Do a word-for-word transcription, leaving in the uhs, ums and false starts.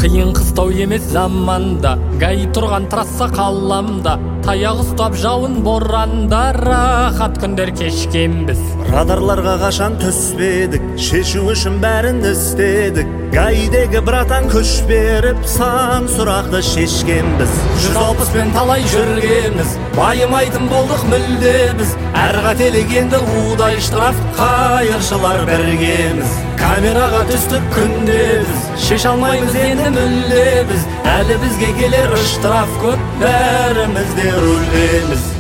Қиын қыстау емес заманда, гай тұрған трасса қаламда, таяқ ұстап жауын боранда, рахат күндер кешкенбіз. Радарларға қашан түспедік, шешу үшін бәрін істедік. Гайдегі братан күш беріп, сан сұрақты шешкенбіз. Жүз алпыспен талай жүргенбіз, байымайтын болдық мүлде біз. Әр қателегенді удай штраф, қайыршылар біргеміз. Камераға түстік күнде біз, шеш алмаймыз енді мүлде біз. Әлі бізге келер штраф көп, бәріміз де рөлдеміз.